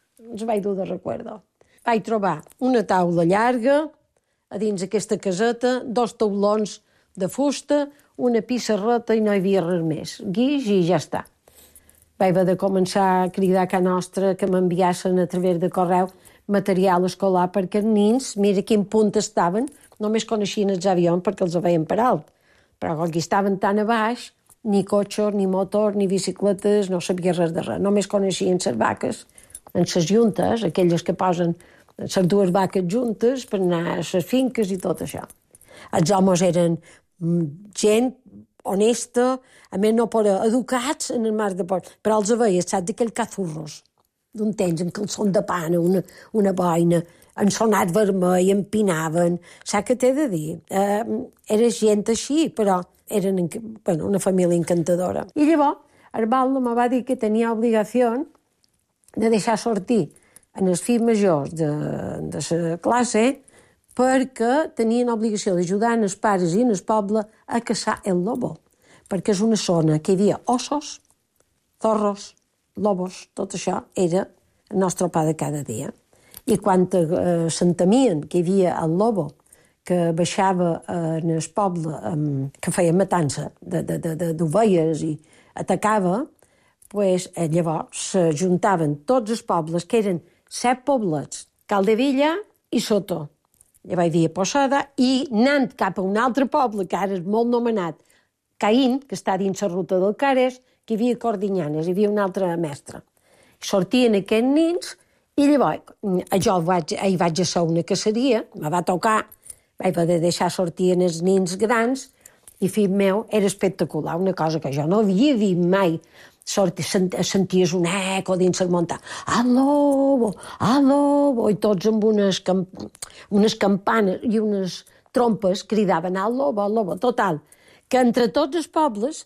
Vaig trobar una taula llarga, a dins aquesta caseta, 2 taulons de fusta, una pissarreta i no hi havia res més. Guix i ja està. Vaig haver de començar a cridar a casa nostra que m'enviassen a través de correu material escolar perquè els nins, mira quin punt estaven, només coneixien els avions perquè els veien per alt. Però com que estaven tan a baix, ni cotxes, ni motor, ni bicicletes, no sabia res de res. Només coneixien les vaques en les juntes, aquelles que posen les 2 vaques juntes per anar a les finques i tot això. Els homes eren gent honesta, a més no per educats en el marc de port, però els veies, saps, aquells cazurros d'un temps amb calçon de pana, una boina, ensonat vermell, empinaven, saps què t'he de dir? Era gent així, però eren una família encantadora. I llavors, el Baldo me va dir que tenia obligació de deixar sortir en els fills majors de la classe perquè tenien obligació d'ajudar els pares i els pobles a caçar el lobo, perquè és una zona que hi havia ossos, zorros, lobos, tot això era el nostre pa de cada dia. I quan s'entemien que hi havia el lobo que baixava en el poble, que feia matança d'ovelles i atacava, llavors s'ajuntaven tots els pobles, que eren 7 poblets, Caldevilla i Soto. Llavors hi havia Posada, i anant cap a un altre poble, que ara és molt nomenat, Caín, que està dins la ruta del Cares, que hi havia Cordinyanes, hi havia una altra mestra. Sortien aquests nins, i llavors jo hi vaig a ser una caceria, me va tocar, vaig haver de deixar sortir els nins grans, i fill meu era espectacular, una cosa que jo no havia vist mai. Senties un eco dins la muntanya, al lobo, i tots amb unes campanes i unes trompes cridaven al lobo, total, que entre tots els pobles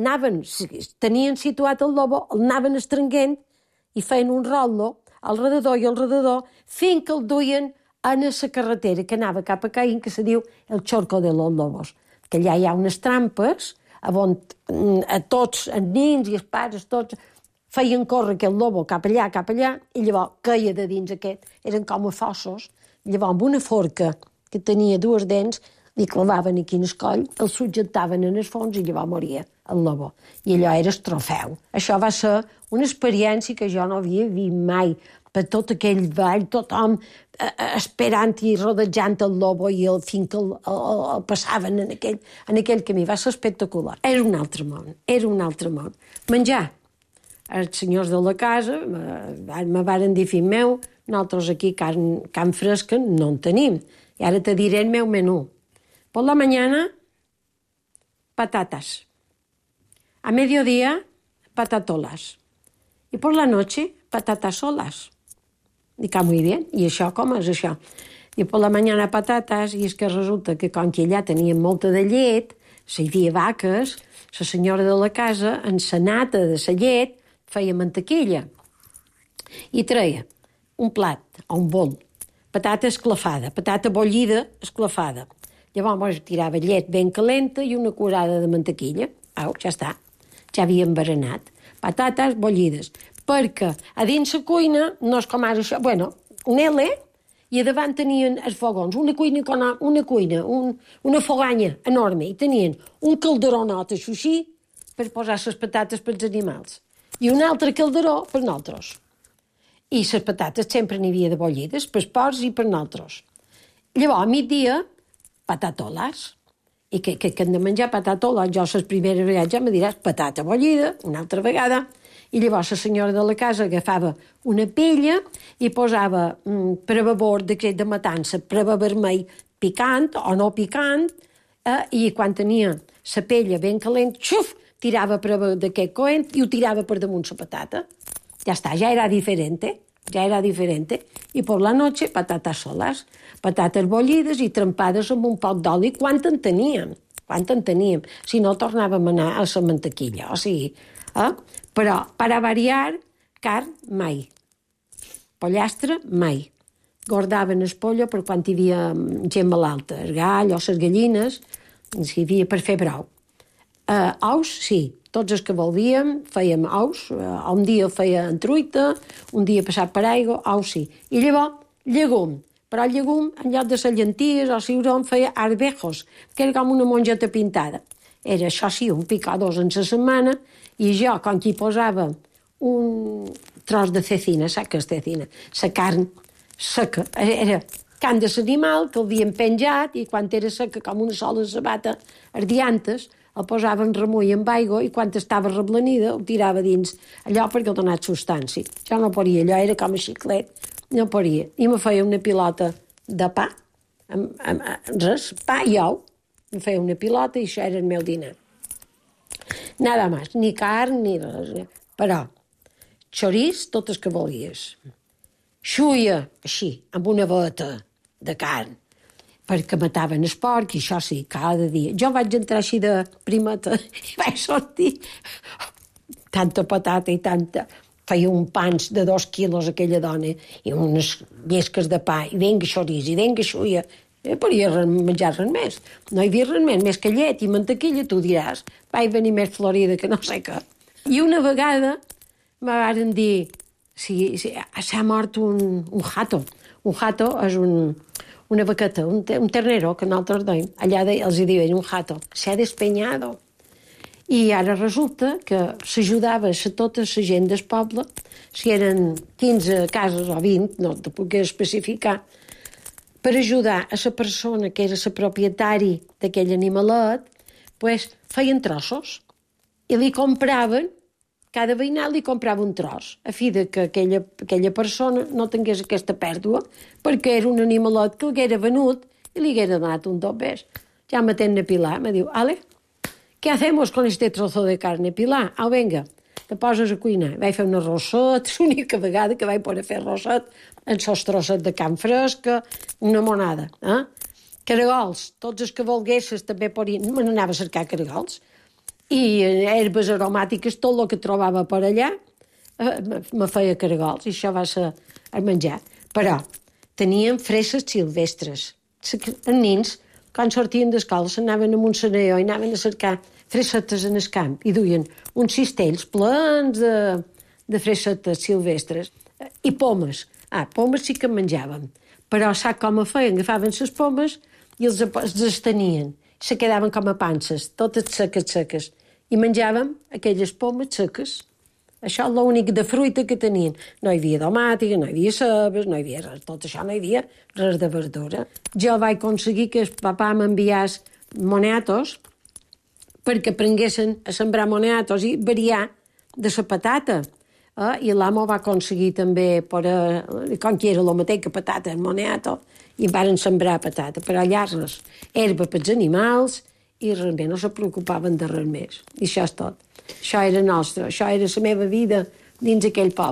tenien situat el lobo, el anaven estrenguent i feien un rotllo alrededor, fins que el duien a la carretera que anava cap a Caín, que se diu el Xorco de los Lobos, que allà hi ha unes trampes on a tots, els nins i els pares, tots, feien córrer aquest lobo cap allà, i llavors queia de dins aquest, eren com a fossos, llavors amb una forca que tenia 2 dents, li clavaven aquí en el coll, el subjectaven en el fons i llavors moria el lobo. I allò era el trofeu. Això va ser una experiència que jo no havia vist mai, per tot aquell vall, tothom esperant i rodejant el lobo i fins que el passaven en aquell camí. Va ser espectacular. Era un altre món. Menjar. Els senyors de la casa me varen dir, fill meu, nosaltres aquí carn fresca no en tenim. I ara te diré el meu menú. Por la mañana, patatas. A mediodía, patatolas. Y por la noche, patatas solas. Dic, muy bien, i això com és això? I per la mañana patates, i és que resulta que com que allà tenien molta de llet, hi havia vaques, la senyora de la casa, en la nata de la llet, feia mantequilla. I treia un plat o un bol, patata esclafada, patata bullida esclafada. Llavors tirava llet ben calenta i una curada de mantequilla. Au, ja està, ja havia enverenat. Patates bullides. Perquè a dins la cuina no és com ara això. Bueno, un L, i a davant tenien els fogons, una foganya enorme, i tenien un calderonot així per posar les patates pels animals i un altre calderó per nosaltres. I les patates sempre n'hi havia de bullides, pels porcs i per nosaltres. Llavors, a migdia, patatoles. I que hem de menjar patatoles, jo les primeres vegades ja me diràs patata bullida, una altra vegada. I llavors la senyora de la casa agafava una pella i posava prevavor d'aquest de matança, preva vermell picant o no picant, i quan tenia la pella ben calent, xuf, tirava preva d'aquest coent i ho tirava per damunt la patata. Ja està, ja era diferente. I per la noche, patates soles, patates bullides i trempades amb un poc d'oli. Quant en teníem? Si no, tornàvem a anar a la mantequilla, o sigui... Però, per a variar, carn, mai. Pollastre, mai. Guardaven el pollo per quan hi havia gent malalta, el gall o les gallines, hi havia per fer brou. Ous, sí, tots els que voldíem, fèiem ous. Un dia feia en truita, un dia passat per aigua, ous sí. I llavors, llegum. Però el llegum, en lloc de les llenties o ciuró, feia arvejos, que era com una mongeta pintada. Era, això sí, un picar dos en la setmana, i jo, com que hi posava un tros de cecina, saps què és cecina? La carn seca. Era carn de l'animal que l'havien penjat i quan era seca com una sola sabata ardiantes, el posava en remull amb aigua i quan estava reblanida ho tirava dins allò perquè ha donat substància. Jo no podia, allò era com a xiclet, no podia. I me feia una pilota de pa, res, pa i ou. Em feia una pilota i això era el meu dinar. Nada més, ni carn ni res. Però, xoriç, tot el que volies. Xuia, així, amb una bota de carn, perquè mataven el porc, i això sí, cada dia. Jo vaig entrar així de primeta i vaig sortir tanta patata i tanta... Feia un pans de 2 quilos aquella dona i unes llesques de pa, i venga xoriç, i venga xuia. Podia menjar res més. No hi havia res més que llet i mantequilla, tu diràs. Vaig venir més florida que no sé què. I una vegada me varen dir s'ha mort un jato. Un jato és una vaqueta, un ternero, que nosaltres deim. Allà els hi diuen un jato. S'ha despenyado. I ara resulta que s'ajudava a tota la gent del poble, si eren 15 cases o 20, no te puc especificar, per ajudar a la persona que era la propietari d'aquell animalet, pues, feien trossos i li compraven, cada veïnat li comprava un tros, a fi de que aquella persona no tingués aquesta pèrdua, perquè era un animalet que l'haguera venut i li haguera donat un dobbers. Ja m'atén a Pilar, me diu, Ale, ¿qué hacemos con este trozo de carne, Pilar? Au, venga, te poses a cuinar. Vaig fer un arrosset, l'única vegada que vaig poder fer arrosset, amb els trossets de carn fresca, una monada. Caragols, tots els que volguessis també podien... Me n'anava a cercar caragols. I herbes aromàtiques, tot el que trobava per allà, me feia caragols, i això va ser el menjar. Però teníem fresses silvestres. Els nins, quan sortien d'escola, s'anaven amb un saneó i anaven a cercar fressetes en el camp i duien uns cistells plens de fressetes silvestres. I pomes. Pomes sí que en menjàvem. Però sap com ho feien? Agafaven les pomes i els estenien. Se quedaven com a panses, totes seques. I menjàvem aquelles pomes seques. Això és l'únic de fruita que tenien. No hi havia domàtica, no hi havia cebes, no hi havia res. Tot això no hi havia res de verdura. Jo vaig aconseguir que el papà m'enviés moniatos perquè aprenguessin a sembrar moniatos i variar de la patata. I l'amo va aconseguir també, com que era el mateix que patata en moniato, i varen sembrar patata. Però allà res, herba pels animals i res més, no se preocupaven de res més. I això és tot. Això era nostre, això era la meva vida dins aquell poble.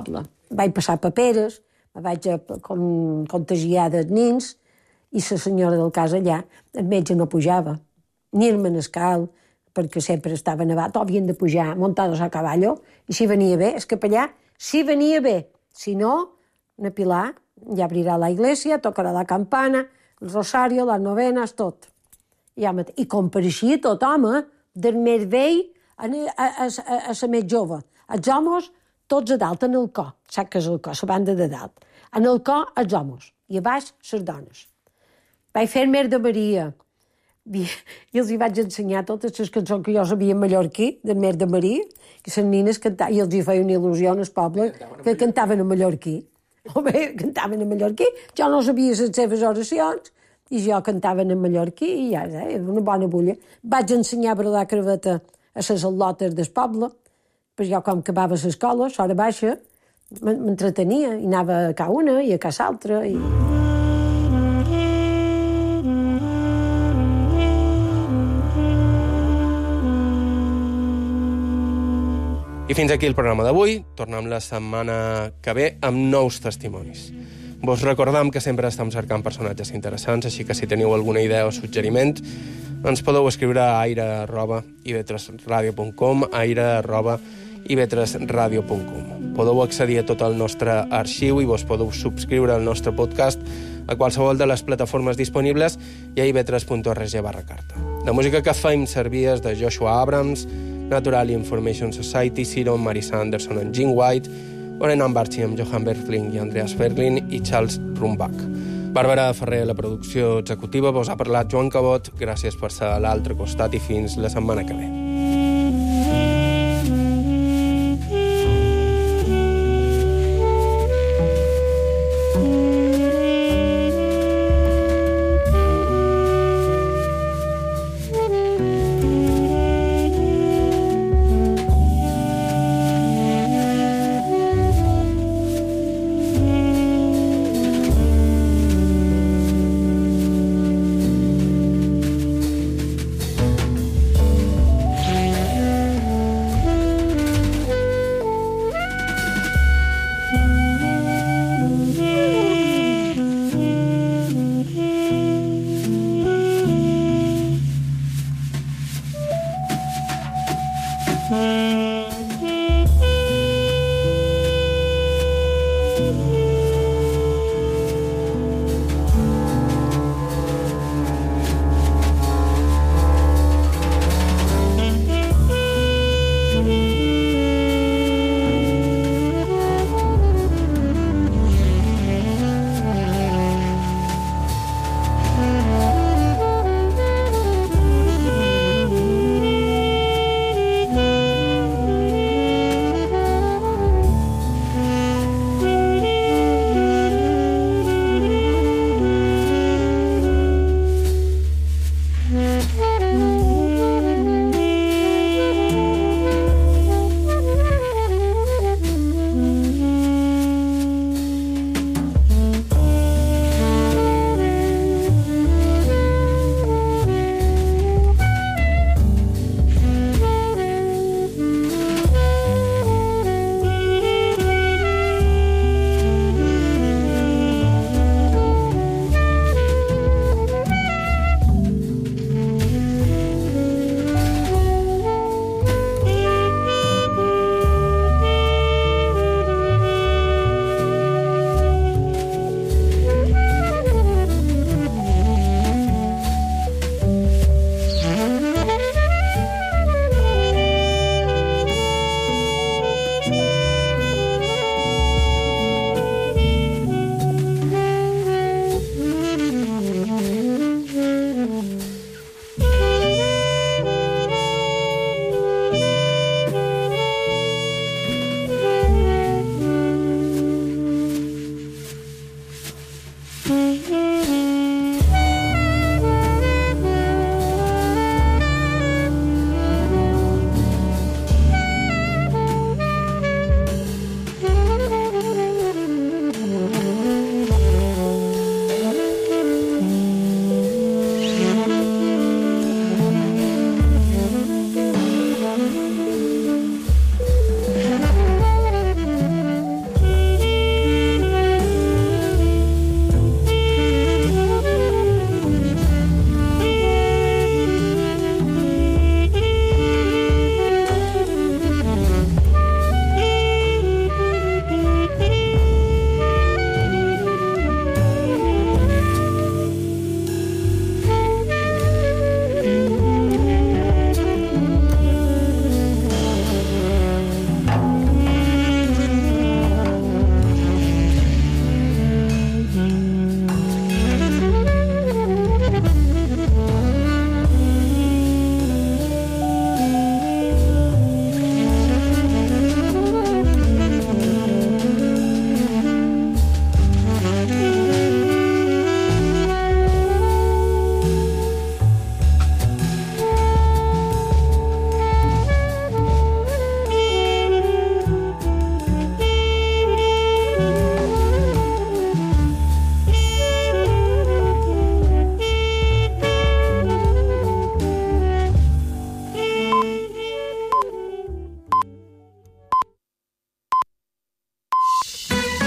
vaig passar paperes, me vaig contagiar dels nins, i la senyora del cas allà, el metge no pujava, ni el manescal, perquè sempre estava nevat, o havien de pujar montados a caballo, i si venia bé, el capellà, si venia bé, si no, una Pilar, ja obrirà la iglesia, tocarà la campana, el rosario, les novenes, tot. I compareixia tothom, del més vell a la més jove. Els homes, tots a dalt, en el cor. Saps què és el cor? La banda de dalt. En el cor, els homes. I a baix, les dones. Vaig fer Mer de Maria. I els hi vaig ensenyar totes les cançons que jo sabia en mallorquí, del Mer de Maria, i les nines cantaven, i els hi feia una il·lusió al poble, que cantaven en mallorquí. Home, cantaven en mallorquí. Jo no sabia les seves oracions, i jo cantaven en mallorquí, i ja, una bona bulla. Vaig ensenyar a brodar creveta a les al·lotes del poble, però jo, com que acabava l'escola, a l'hora baixa, m'entretenia, i anava a ca una i a ca l'altra, i... I fins aquí el programa d'avui. Tornem la setmana que ve amb nous testimonis. Vos recordam que sempre estem cercant personatges interessants, així que si teniu alguna idea o suggeriment, ens podeu escriure a aire@ivetresradio.com, aire@ivetresradio.com. Podeu accedir a tot el nostre arxiu i vos podeu subscriure al nostre podcast a qualsevol de les plataformes disponibles i a ivetres.org/carta. La música que fem servir és de Joshua Abrams, Natural Information Society, Ciro, Marisa Anderson and Gene White, Oren Ambarchi amb Johan Berfling i Andreas Ferlin i Charles Rumbach. Bàrbara Ferrer a la producció executiva, vos ha parlat Joan Cabot, gràcies per ser a l'altre costat i fins la setmana que ve. Mm-hmm.